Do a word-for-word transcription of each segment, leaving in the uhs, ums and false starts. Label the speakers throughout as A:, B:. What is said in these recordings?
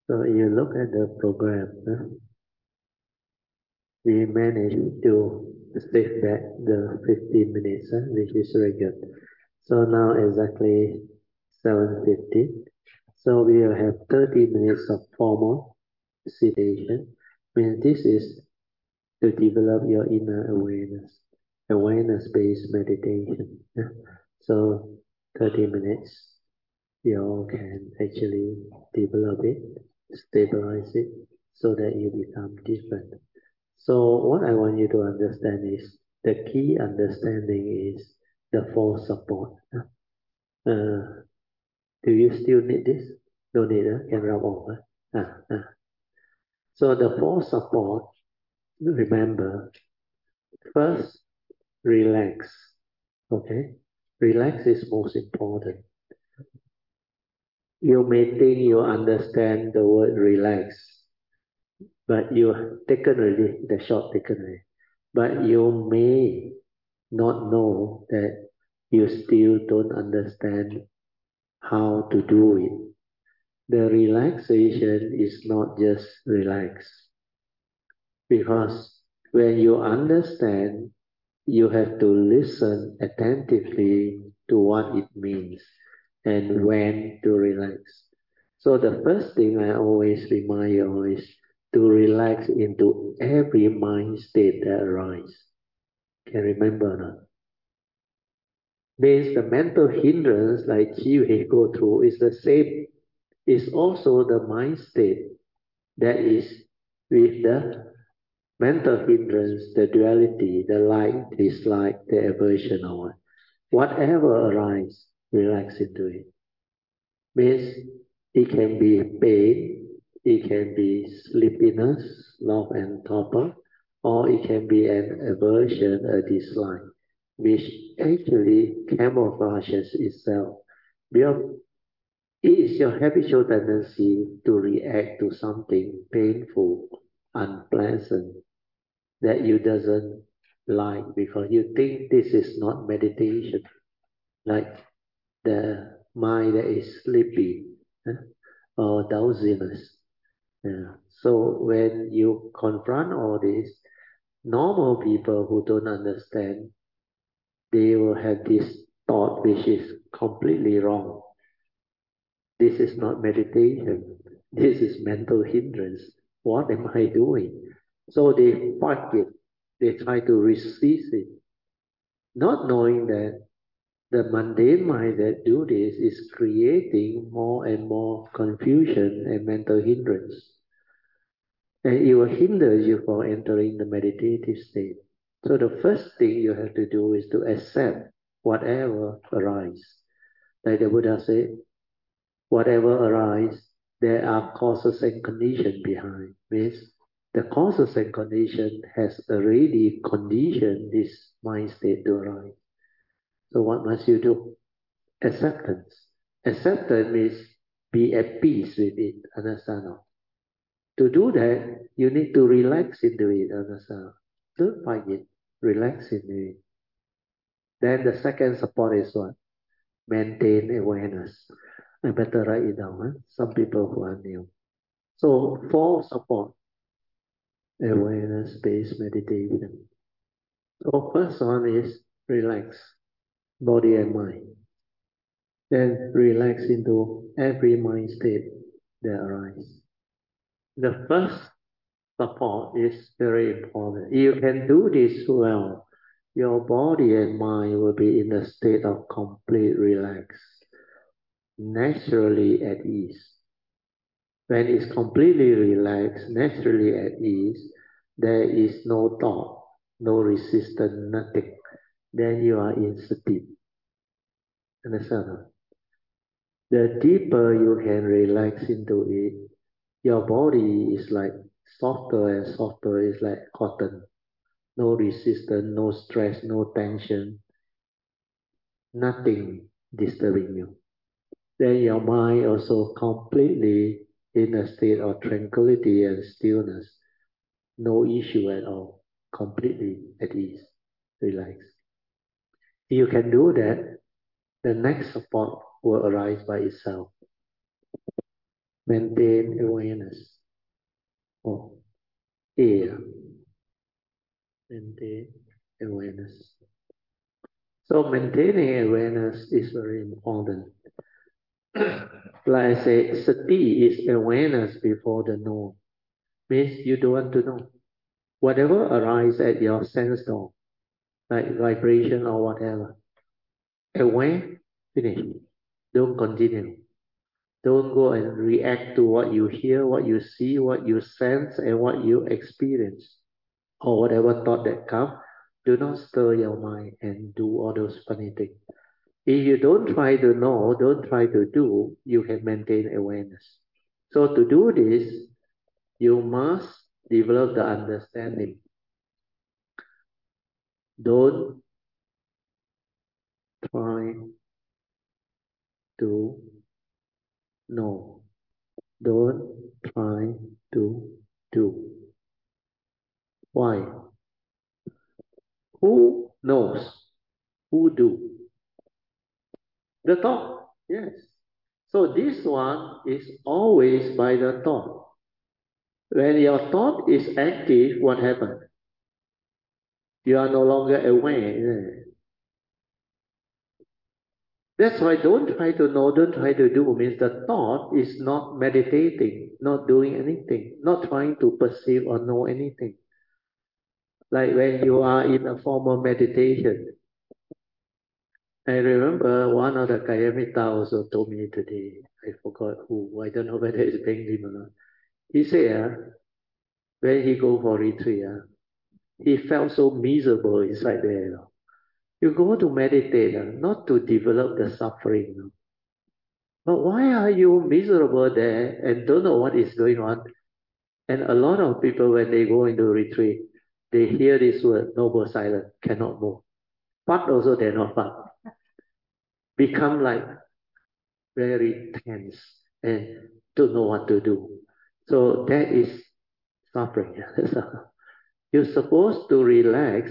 A: So you look at the program, huh? We managed to stick back the fifteen minutes, huh? Which is very good. So now exactly seven fifty. So we will have thirty minutes of formal citation. Means this is to develop your inner awareness, awareness-based meditation. Yeah? So thirty minutes, you all can actually develop it, stabilize it, so that you become different. So what I want you to understand is the key understanding is the four support. Uh, do you still need this? No need, huh? Can rub off. Huh? Ah, ah. So the four support, remember, first, relax. Okay? Relax is most important. You may think you understand the word relax, but you taken already, the shot taken already. But you may not know that you still don't understand how to do it. The relaxation is not just relax, because when you understand, you have to listen attentively to what it means and when to relax. So the first thing I always remind you is to relax into every mind state that arises. Can remember now? Means the mental hindrance like Qi go through is the same. Is also the mind state that is with the mental hindrance, the duality, the like, dislike, the aversion or what. Whatever arises, relax into it. Means it can be pain, it can be sleepiness, love and torpor, or it can be an aversion, a dislike, which actually camouflages itself. Because it is your habitual tendency to react to something painful, unpleasant, that you doesn't like because you think this is not meditation. Like the mind that is sleepy, eh, or drowsiness. Yeah. So when you confront all this, normal people who don't understand, they will have this thought which is completely wrong. This is not meditation. This is mental hindrance. What am I doing? So they fight it. They try to resist it, not knowing that the mundane mind that do this is creating more and more confusion and mental hindrance. And it will hinder you from entering the meditative state. So the first thing you have to do is to accept whatever arises. Like the Buddha said, whatever arises, there are causes and conditions behind. Means the causes and condition has already conditioned this mind state to arise. So what must you do? Acceptance. Acceptance means be at peace with it, understand? To do that, you need to relax into it, understand? Don't fight it, relax into it. Then the second support is what? Maintain awareness. I better write it down, huh? Some people who are new. So for support, awareness-based meditation. So first one is relax, body and mind. Then relax into every mind state that arises. The first support is very important. You can do this well. Your body and mind will be in a state of complete relax, naturally at ease. When it's completely relaxed, naturally at ease, there is no thought, no resistance, nothing. Then you are in sati. Understand? The deeper you can relax into it, your body is like softer and softer, it's like cotton. No resistance, no stress, no tension, nothing disturbing you. Then your mind also completely in a state of tranquility and stillness. No issue at all. Completely at ease. Relax. If you can do that, the next support will arise by itself. Maintain awareness. Oh, air. Maintain awareness. So maintaining awareness is very important. Like I say, sati is awareness before the know. Means you don't want to know. Whatever arises at your sense door, like vibration or whatever, aware, finish. Don't continue. Don't go and react to what you hear, what you see, what you sense, and what you experience, or whatever thought that comes. Do not stir your mind and do all those funny things. If you don't try to know, don't try to do, you can maintain awareness. So to do this, you must develop the understanding. Don't try to know. Don't try to do. Why? Who knows? Who do? The thought. Yes. So this one is always by the thought. When your thought is active, what happens? You are no longer aware. That's why don't try to know, don't try to do means the thought is not meditating, not doing anything, not trying to perceive or know anything. Like when you are in a formal meditation. I remember one of the Kayamita also told me today, I forgot who, I don't know whether it's Benjamin or not. He said, uh, when he go for retreat, uh, he felt so miserable inside there. You know. You go to meditate, uh, not to develop the suffering. You know. But why are you miserable there and don't know what is going on? And a lot of people, when they go into retreat, they hear this word, noble silence, cannot move. But also they're not fun. Become like very tense and don't know what to do. So that is suffering. You're supposed to relax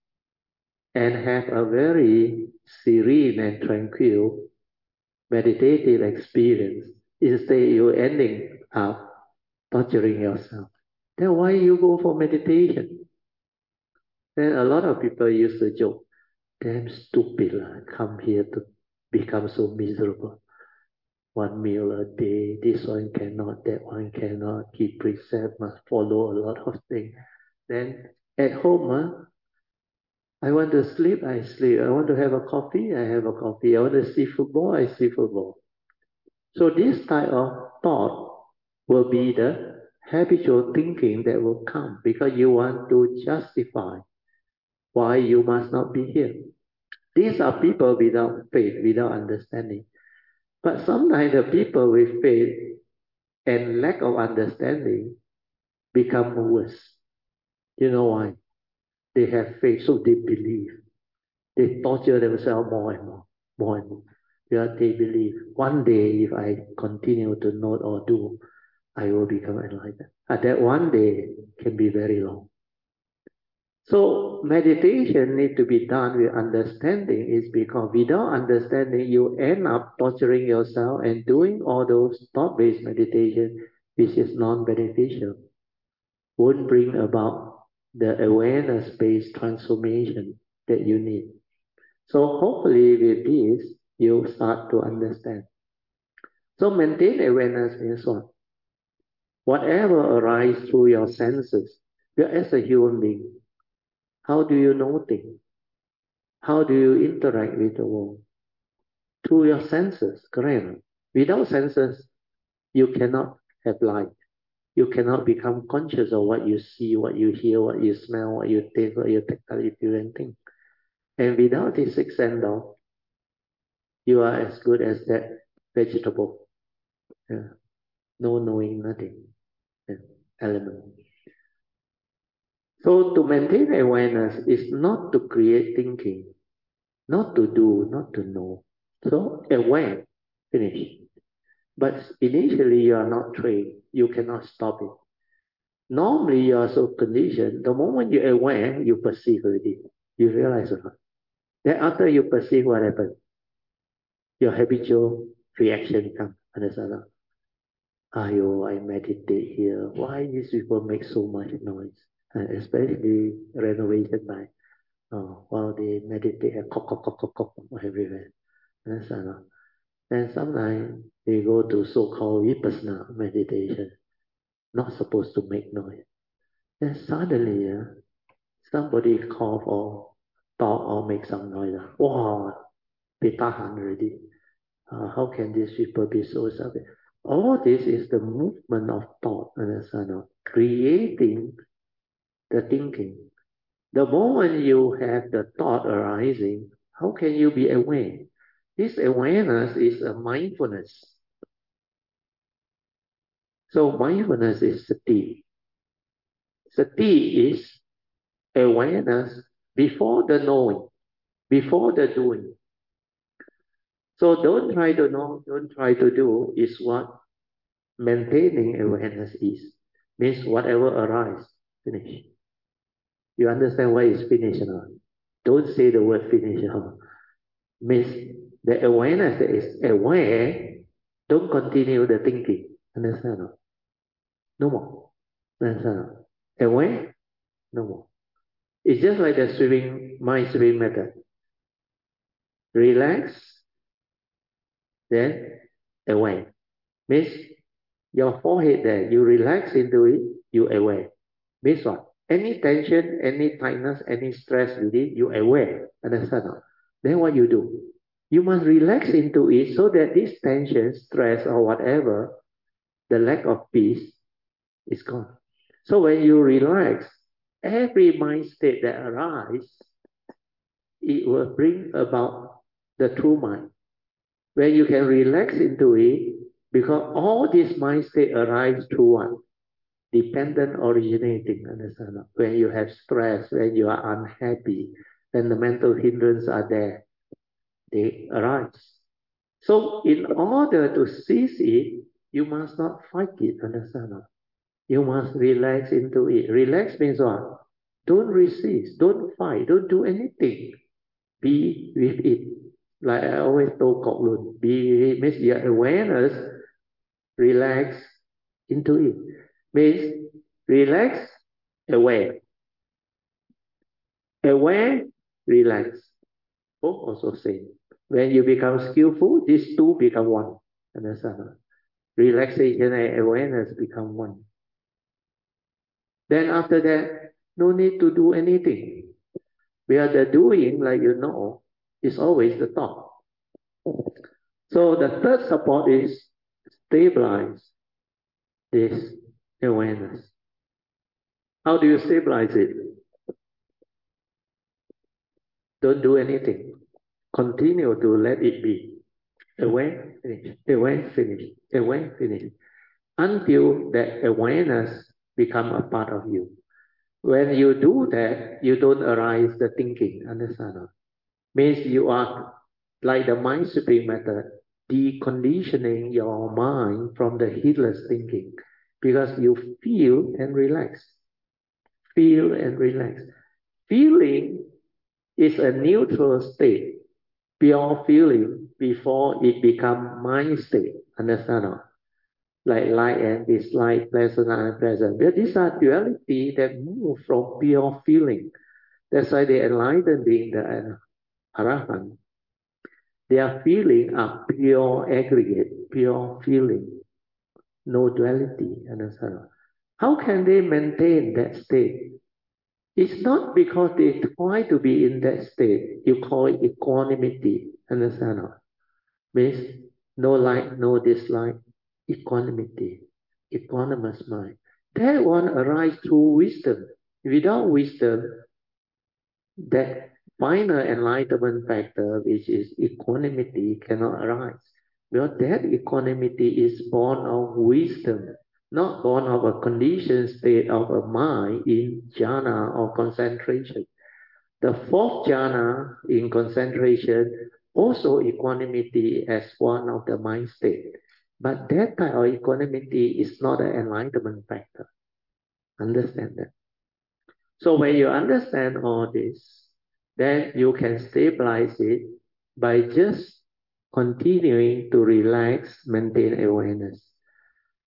A: and have a very serene and tranquil meditative experience. Instead, you're ending up torturing yourself. Then why you go for meditation? Then a lot of people used to joke, damn stupid, lah, come here to become so miserable. One meal a day, this one cannot, that one cannot, keep precept, must follow a lot of things. Then at home, uh, I want to sleep, I sleep. I want to have a coffee, I have a coffee. I want to see football, I see football. So this type of thought will be the habitual thinking that will come because you want to justify why you must not be here. These are people without faith, without understanding. But sometimes the people with faith and lack of understanding become worse. You know why? They have faith, so they believe. They torture themselves more and more, more and more. Because they believe one day if I continue to know or do, I will become enlightened. And that one day can be very long. So meditation need to be done with understanding is because without understanding, you end up torturing yourself and doing all those thought-based meditation, which is non-beneficial, won't bring about the awareness-based transformation that you need. So hopefully with this, you start to understand. So maintain awareness means what? Whatever arises through your senses, you as a human being, how do you know things? How do you interact with the world? Through your senses, correct? Without senses, you cannot have life. You cannot become conscious of what you see, what you hear, what you smell, what you taste, what you tactile, you feel and think. And without this sixth sense, you are as good as that vegetable. Yeah. No knowing nothing. Yeah. Element. So to maintain awareness is not to create thinking, not to do, not to know. So aware, finish. But initially you are not trained. You cannot stop it. Normally you are so conditioned. The moment you're aware, you perceive already. You realize or not. Then after you perceive what happens, your habitual reaction comes. Understand? Ayo, I meditate here. Why these people make so much noise? And especially renovation by oh, while they meditate, and cock, cock, cock, cock, cock everywhere. That's enough. And sometimes they go to so-called vipassana meditation, not supposed to make noise. Then suddenly, uh, somebody cough or talk or make some noise. Uh, wow, they tahan already. Uh, how can these people be so savage? All this is the movement of thought, understand? Uh, creating the thinking. The moment you have the thought arising, how can you be aware? This awareness is a mindfulness. So mindfulness is sati. Sati is awareness before the knowing, before the doing. So don't try to know, don't try to do is what maintaining awareness is. Means whatever arises, finish. You understand why it's finished or not? Don't say the word finish. Huh? Means the awareness that is aware, don't continue the thinking. Understand or not? No more. Understand or not? Aware, no more. It's just like the swimming, mind swimming method. Relax, then aware. Means your forehead there, you relax into it, you aware. Means what? Any tension, any tightness, any stress within, you aware. Understand or not? Then what you do? You must relax into it so that this tension, stress, or whatever, the lack of peace is gone. So when you relax, every mind state that arises, it will bring about the true mind. When you can relax into it, because all these mind state arise through one dependent originating. Understand? When you have stress, when you are unhappy, when the mental hindrance are there, they arise. So in order to seize it, you must not fight it. Understand? You must relax into it. Relax means what? Don't resist. Don't fight. Don't do anything. Be with it. Like I always told Kok Lun, be with it means your awareness, relax into it. Means relax, aware. Aware, relax. Both also same. When you become skillful, these two become one. Understand? Relaxation and awareness become one. Then after that, no need to do anything. Where the doing, like you know, is always the thought. So the third support is stabilize this awareness. How do you stabilize it? Don't do anything. Continue to let it be. Aware, finish. Aware, finish. Aware, finish. Until that awareness become a part of you. When you do that, you don't arise the thinking. Understand? Means you are like the mind sweeping method, deconditioning your mind from the heedless thinking, because you feel and relax. Feel and relax. Feeling is a neutral state, pure feeling before it become mind state. Understand? Or? Like like and dislike, pleasant and unpleasant. But these are duality that move from pure feeling. That's why the enlightened being the Arahant, their feeling are pure aggregate, pure feeling, no duality. Understand? How can they maintain that state? It's not because they try to be in that state. You call it equanimity. Understand? Means no like, no dislike, equanimity, equanimous mind. That one arises through wisdom. Without wisdom, that final enlightenment factor, which is equanimity, cannot arise. Because that equanimity is born of wisdom, not born of a conditioned state of a mind in jhana or concentration. The fourth jhana in concentration, also equanimity as one of the mind state. But that type of equanimity is not an enlightenment factor. Understand that? So when you understand all this, then you can stabilize it by just continuing to relax, maintain awareness.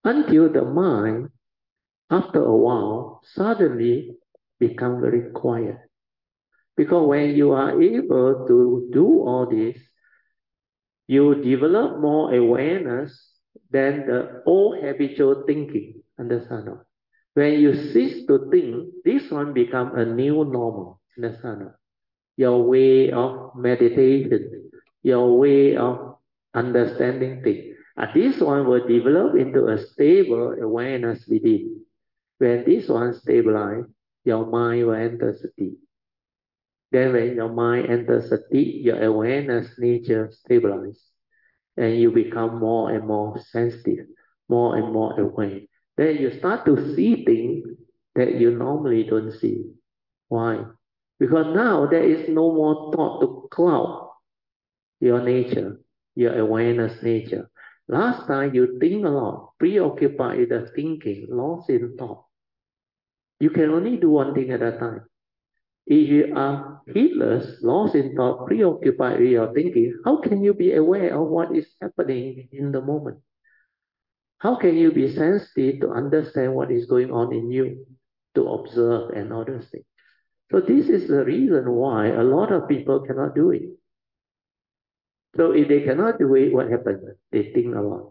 A: until the mind, after a while, suddenly become very quiet. Because when you are able to do all this, you develop more awareness than the old habitual thinking. Understand? No? When you cease to think, this one become a new normal. Understand? No? Your way of meditation, your way of understanding things. And this one will develop into a stable awareness within. When this one stabilize, your mind will enter sati. Then when your mind enters sati, your awareness nature stabilize. And you become more and more sensitive, more and more aware. Then you start to see things that you normally don't see. Why? Because now there is no more thought to cloud your nature, your awareness nature. Last time you think a lot, preoccupied with the thinking, lost in thought. You can only do one thing at a time. If you are heedless, lost in thought, preoccupied with your thinking, how can you be aware of what is happening in the moment? How can you be sensitive to understand what is going on in you, to observe and all those things? So this is the reason why a lot of people cannot do it. So if they cannot do it, what happens? They think a lot.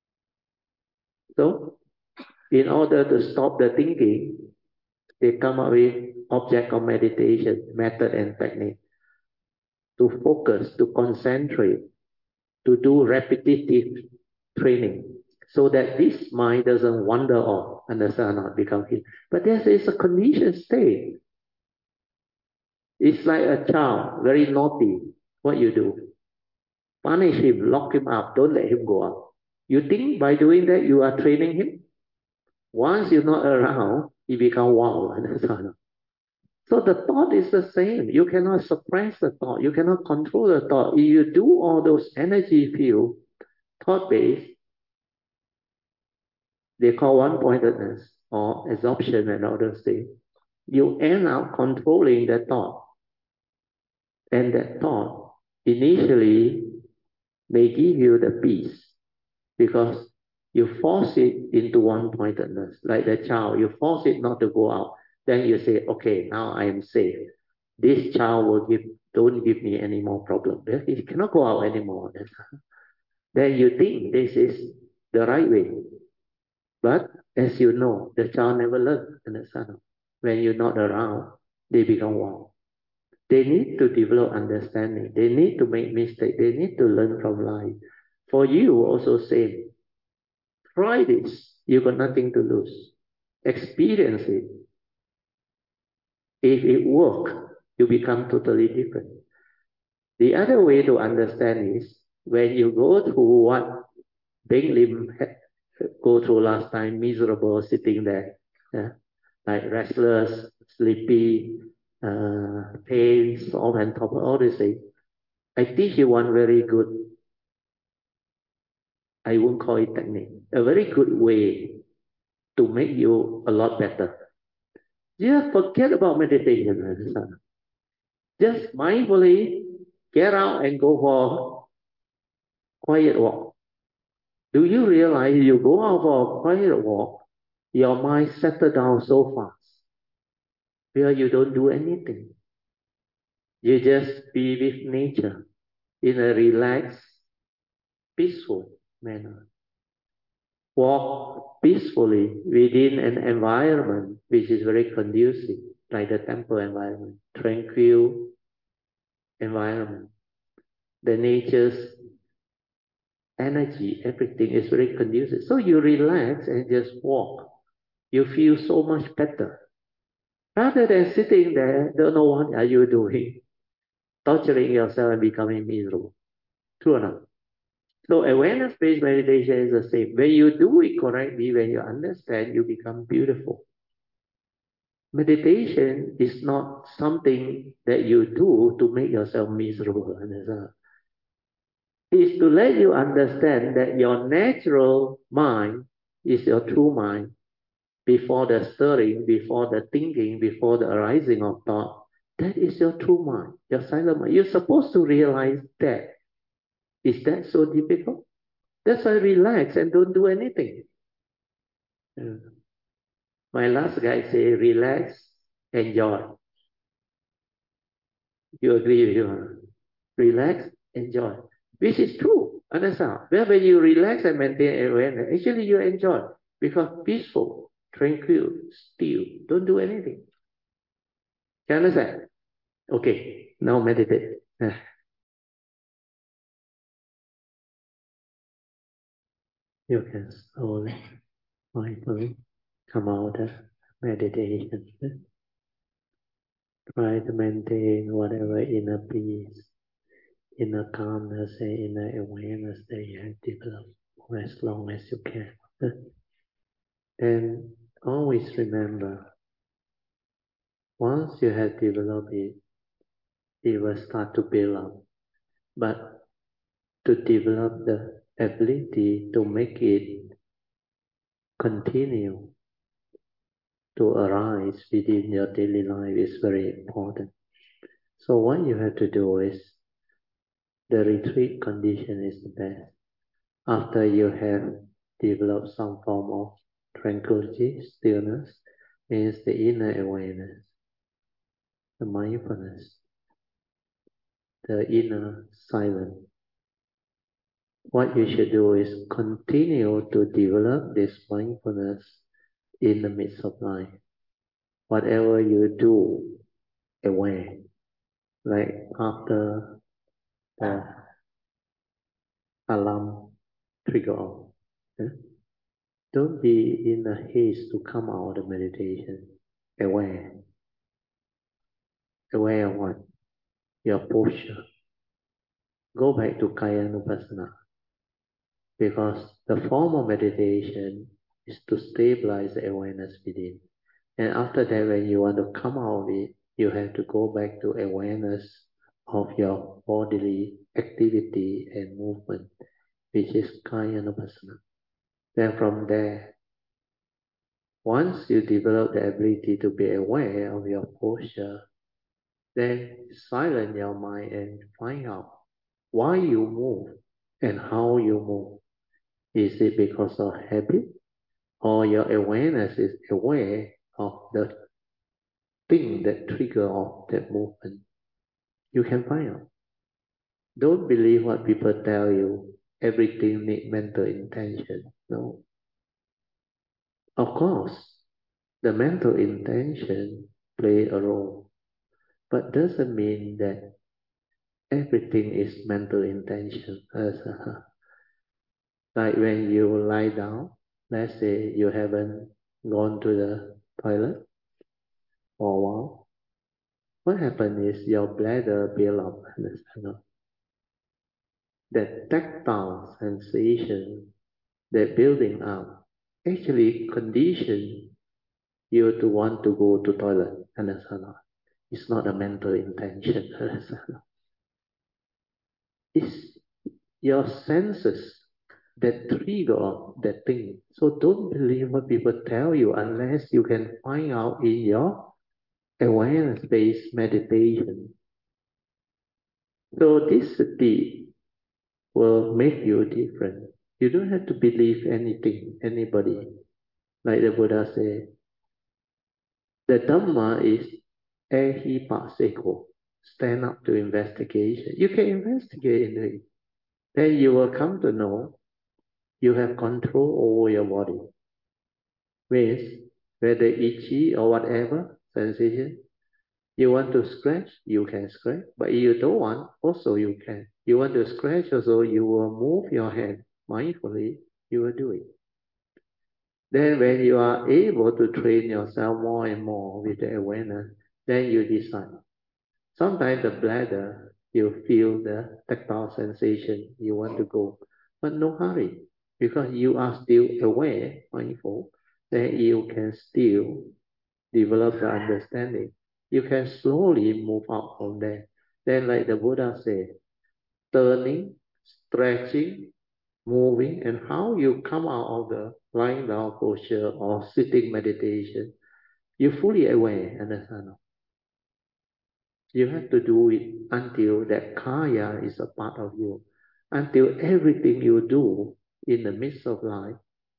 A: So in order to stop the thinking, they come up with object of meditation, method and technique. To focus, to concentrate, to do repetitive training. So that this mind doesn't wander off, understand, not become hit. But this is a conditioned state. It's like a child, very naughty. What you do? Punish him, lock him up, don't let him go out. You think by doing that you are training him? Once you're not around, he become wild. Understand? So the thought is the same. You cannot suppress the thought. You cannot control the thought. If you do all those energy field, thought-based, they call one-pointedness or absorption and all those things. You end up controlling the thought. And that thought initially may give you the peace because you force it into one-pointedness. Like the child, you force it not to go out. Then you say, okay, now I am safe. This child will give, don't give me any more problem. He cannot go out anymore. Then you think this is the right way. But as you know, the child never learns. Understand? When you're not around, they become wild. They need to develop understanding. They need to make mistakes. They need to learn from life. For you, also same. Try this. You got nothing to lose. Experience it. If it works, you become totally different. The other way to understand is when you go through what Beng Lim had go through last time, miserable, sitting there, yeah, like restless, sleepy, uh, pain, all on top of all these things. I teach you one very good, I won't call it technique, a very good way to make you a lot better. Just forget about meditation. Just mindfully get out and go for quiet walk. Do you realize you go out for a quiet walk, your mind settles down so fast, where you don't do anything. You just be with nature in a relaxed, peaceful manner. Walk peacefully within an environment which is very conducive, like the temple environment, tranquil environment. The nature's energy, everything is very conducive. So you relax and just walk. You feel so much better. Rather than sitting there, don't know what are you doing, torturing yourself and becoming miserable. True or not? So awareness-based meditation is the same. When you do it correctly, when you understand, you become beautiful. Meditation is not something that you do to make yourself miserable. It's to let you understand that your natural mind is your true mind. Before the stirring, before the thinking, before the arising of thought, that is your true mind, your silent mind. You're supposed to realize that. Is that so difficult? That's why relax and don't do anything. Uh, my last guy say, relax, enjoy. You agree with you? Relax, enjoy. Which is true. Understand? Whenever you relax and maintain awareness, actually you enjoy. Because peaceful, tranquil, still, don't do anything. You understand? Okay, now meditate. You can slowly, mindfully come out of meditation. Try to maintain whatever inner peace, inner calmness, and inner awareness that you have developed for as long as you can. And always remember, once you have developed it, it will start to build up. But to develop the ability to make it continue to arise within your daily life is very important. So what you have to do is, the retreat condition is the best. After you have developed some form of tranquility, stillness, means the inner awareness, the mindfulness, the inner silence. What you should do is continue to develop this mindfulness in the midst of life. Whatever you do, aware. Like after the alarm trigger off. eh? Don't be in a haste to come out of meditation. Aware. Aware of what? Your posture. Go back to Kayanupassana. Because the form of meditation is to stabilize the awareness within. And after that, when you want to come out of it, you have to go back to awareness of your bodily activity and movement, which is Kayanupassana. Then from there, once you develop the ability to be aware of your posture, then silence your mind and find out why you move and how you move. Is it because of habit, or your awareness is aware of the thing that trigger off that movement? You can find out. Don't believe what people tell you. Everything needs mental intention. No. Of course, the mental intention play a role, but doesn't mean that everything is mental intention. Like when you lie down, let's say you haven't gone to the toilet for a while, what happens is your bladder build up. That tactile sensation, that building up, actually condition you to want to go to toilet. Understand? It's not a mental intention. It's your senses that trigger that thing. So don't believe what people tell you unless you can find out in your awareness-based meditation. So this sati will make you different. You don't have to believe anything, anybody. Like the Buddha said, the Dhamma is ehipassiko. Stand up to investigation. You can investigate in it. Then you will come to know you have control over your body. Means whether itchy or whatever sensation, you want to scratch, you can scratch. But if you don't want, also you can. You want to scratch also, you will move your hand mindfully, you will do it. Then when you are able to train yourself more and more with the awareness, then you decide. Sometimes the bladder, you feel the tactile sensation, you want to go. But no hurry, because you are still aware, mindful, then you can still develop the understanding. You can slowly move out from there. Then like the Buddha said, turning, stretching, moving, and how you come out of the lying down posture or sitting meditation, you're fully aware, understand? You have to do it until that kaya is a part of you, until everything you do in the midst of life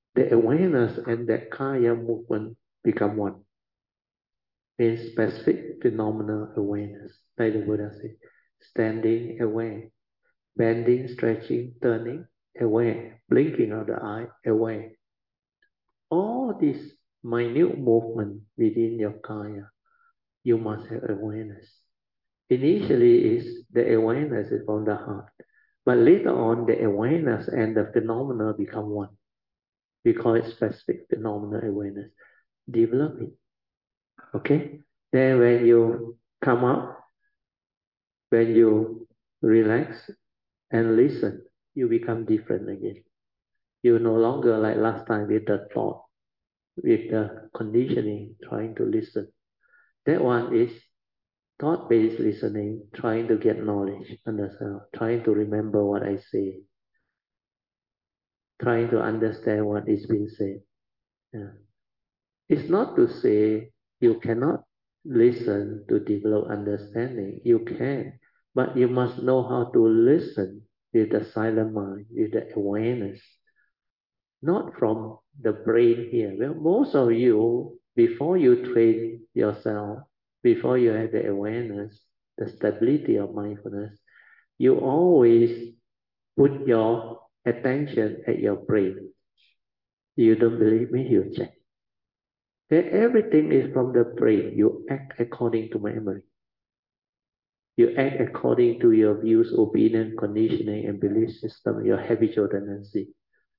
A: the awareness and that kaya movement become one. In specific phenomenal awareness, like the Buddha said, standing aware, bending, stretching, turning, aware, blinking of the eye, aware. All these minute movement within your kaya, you must have awareness. Initially, is the awareness is from the heart, but later on, the awareness and the phenomena become one. We call it specific phenomenal awareness. Develop it. Okay? Then when you come up, when you relax and listen, you become different again. You no longer like last time with the thought, with the conditioning, trying to listen. That one is thought-based listening, trying to get knowledge, understand, trying to remember what I say, trying to understand what is being said. Yeah. It's not to say you cannot listen to develop understanding. You can, but you must know how to listen with the silent mind, with the awareness, not from the brain here. Well, most of you, before you train yourself, before you have the awareness, the stability of mindfulness, you always put your attention at your brain. You don't believe me? You check. That everything is from the brain. You act according to memory. You act according to your views, opinion, conditioning, and belief system, your habitual tendency.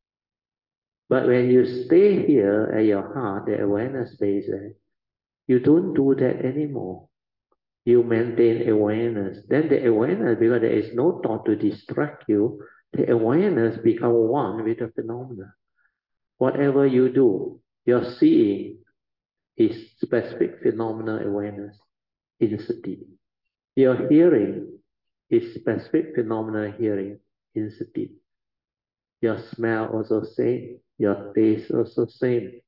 A: But when you stay here at your heart, the awareness space, you don't do that anymore. You maintain awareness. Then the awareness, because there is no thought to distract you, the awareness becomes one with the phenomena. Whatever you do, your seeing is specific phenomenal awareness in sati. Your hearing is specific phenomenal hearing in sati. Your smell also same, your taste also same.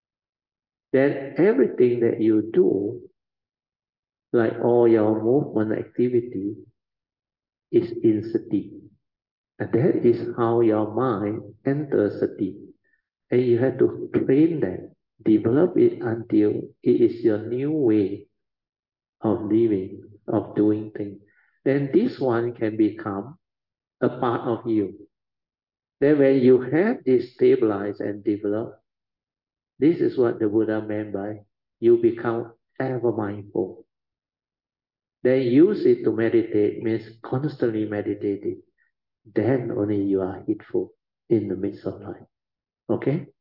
A: Then everything that you do, like all your movement activity, is in sati. And that is how your mind enters sati. And you have to train that, develop it until it is your new way of living, of doing things. Then this one can become a part of you. Then when you have this stabilized and developed, this is what the Buddha meant by you become ever mindful. Then use it to meditate, means constantly meditating. Then only you are heedful in the midst of life. Okay?